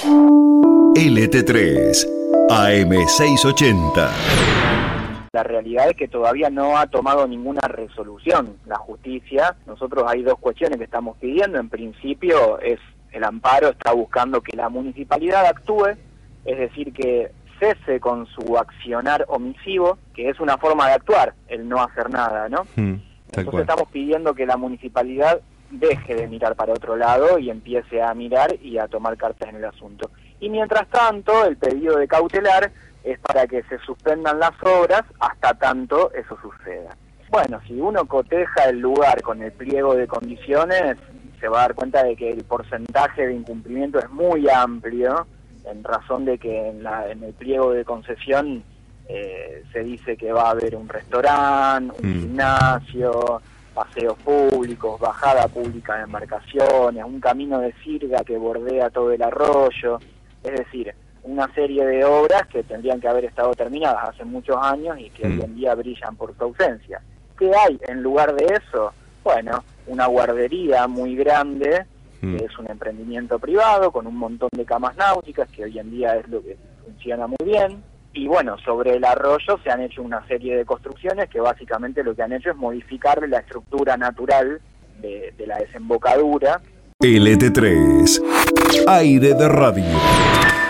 LT3 AM680. La realidad es que todavía no ha tomado ninguna resolución la justicia. Nosotros hay dos cuestiones que estamos pidiendo. En principio es el amparo está buscando que la municipalidad actúe, es decir, que cese con su accionar omisivo, que es una forma de actuar, el no hacer nada, ¿no? Entonces estamos pidiendo que la municipalidad deje de mirar para otro lado y empiece a mirar y a tomar cartas en el asunto. Y mientras tanto, el pedido de cautelar es para que se suspendan las obras hasta tanto eso suceda. Bueno, si uno coteja el lugar con el pliego de condiciones, se va a dar cuenta de que el porcentaje de incumplimiento es muy amplio, en razón de que en el pliego de concesión se dice que va a haber un restaurante, un gimnasio, paseos públicos, bajada pública de embarcaciones, un camino de sirga que bordea todo el arroyo, es decir, una serie de obras que tendrían que haber estado terminadas hace muchos años y que hoy en día brillan por su ausencia. ¿Qué hay en lugar de eso? Bueno, una guardería muy grande, que es un emprendimiento privado con un montón de camas náuticas, que hoy en día es lo que funciona muy bien. Y bueno, sobre el arroyo se han hecho una serie de construcciones que básicamente lo que han hecho es modificar la estructura natural de la desembocadura. LT3, aire de radio.